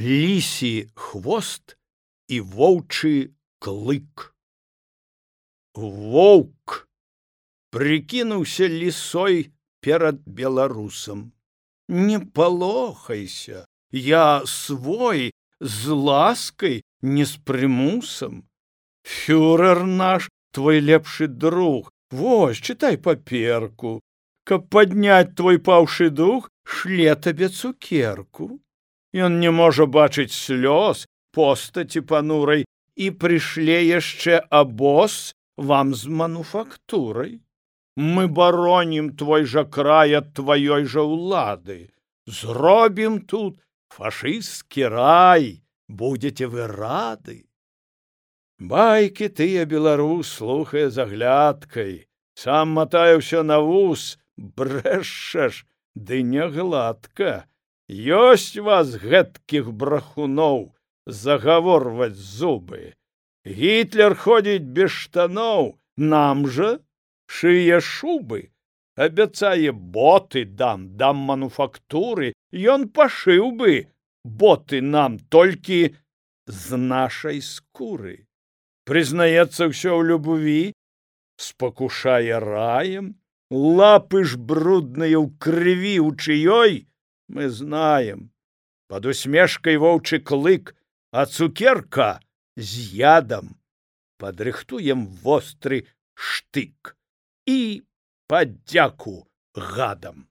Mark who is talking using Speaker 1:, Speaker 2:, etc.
Speaker 1: Лісі хвост і воўчы клык. Воўк прыкінуўся лісой перад беларусам. Не палохайся, я свой, з ласкай, не з прымусам. Фюрер наш, твой лепшы друг, вось, чытай паперку. Каб падняць твой паўшы дух, шле табе цукерку. Ён не можа бачыць слёз, постаці панурай, і прышле яшчэ абоз вам з мануфактурай. Мы баронім твой жа край ад тваёй жа ўлады. Зробім тут фашысцкі рай, будзеце вы рады. Байкі тыя беларус слухае з аглядкай, сам матае ўсё на вус, брэшаш, ды не гладка. Ёсць вас гэткіх брахуноў загаворваць зубы. Гітлер ходзіць без штаноў, нам жа шые шубы. Абяцае боты дам мануфактуры, ён пашыў бы боты нам толькі з нашай скуры. Прызнаецца ўсё ў любві, спакушае раем, лапы ж брудныя ў крыві ў чыёй, мы знаем. Пад усмешкай воўчы клык, а цукерка з ядам. Падрыхтуем востры штык і падзяку гадам.